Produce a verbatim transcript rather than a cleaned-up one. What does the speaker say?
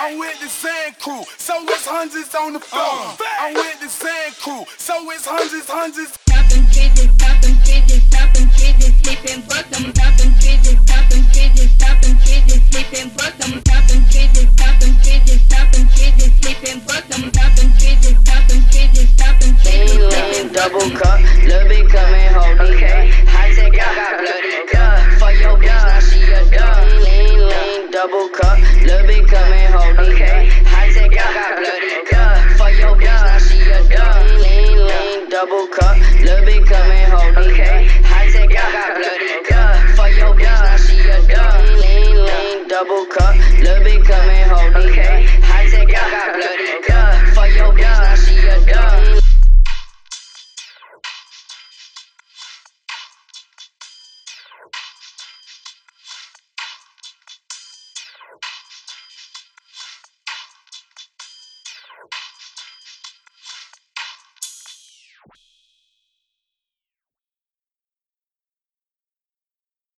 I'm with the sand crew, so it's hundreds on the floor. I'm with the sand crew, so it's hundreds, hundreds. Stopping kids, stopping kids, stopping kids, sleeping, but them stopping kids, stopping kids, stopping kids, sleeping, but them stopping kids, stopping kids, stopping kids, sleeping, but them stopping kids, stopping kids, stopping kids. Lean, lean, double cup, little bit coming, hold it. Okay, high tech, I got bloody cup. For your bitch, now she a dog. Lean, lean, double cup, little bit coming, hold it. Okay, high tech, I got bloody cup. For your bitch, now she a dog. Lean, lean, double cup, little bit coming, hold it. Okay, high tech, I got bloody cup. For your bitch, now she a dog. Lean, lean, double cup,